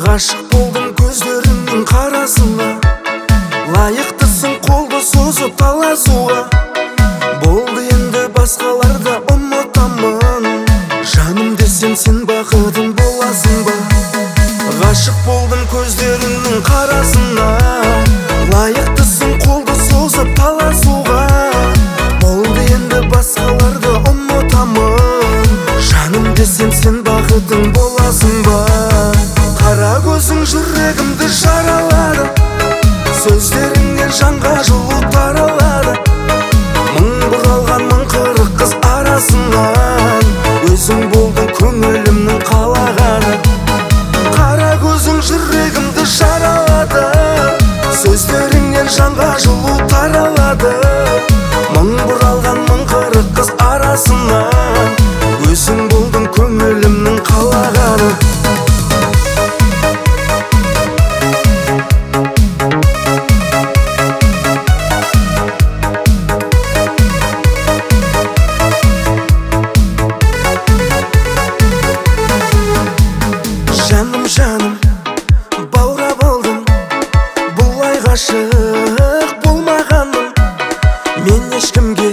Ғашық болдым көздеріңнің қарасына, лайықтысың қолды созып таласуға. Болды енді басқаларды ұмытамын, жаным десем сен бақытым боласың ба? Ғашық болдым көздеріңнің қарасына, лайықтысың қолды созып таласуға. Болды енді басқаларды ұмытамын, жаным десем сен бақытым боласың ба? Қара көзің жүрегімді жаралады, сөздеріңнен жанға жылу таралады. Мың бұралған мың қырық қыз арасынан, өзің болдың көңілімнің қалағаны. Қара көзің жүрегімді жаралады, сөздеріңнен жанға жылу таралады. Мың бұралған мың қырық қыз арасынан, өзің болдың көңілімнің қалағаны. Жаным, баурап алдым, бұлай ғашық болмағаным. Мен ешкімге,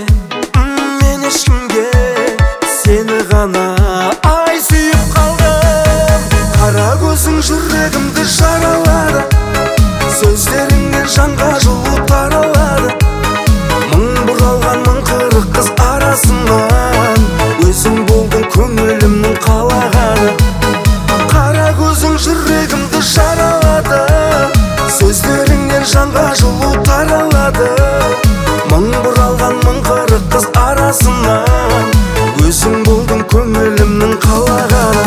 сені ғана ай сүйіп қалдым. Қара көзің жүрегімді жаралады, сөздеріңнен жанға жылу таралады. Мың бұралған мың қырық қыз арасынан, өзің болдың көңілімнің қалағаны. Қара көзің жүрегімді жаралады, сөздеріңнен жанға жылу таралады. Мың бұралған мың қырық қыз арасынан, өзің болдың көңілімнің қалағаны.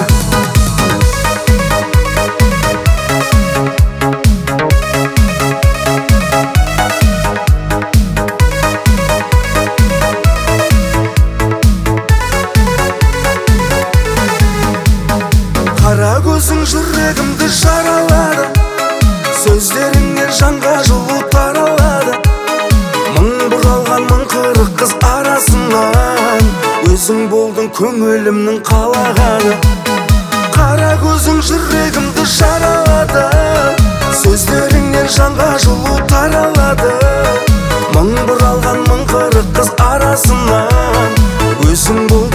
Қара көзің жүрегімді жаралады, сөздеріңнен жанға жылу таралады. Мың бұралған мың қырық қыз арасынан, өзің болдың көңілімнің қалағаны. Қара көзің жүрегімді жаралады, сөздеріңнен жанға жылу таралады. Мың бұралған мың қырық қыз арасынан, өзің болдың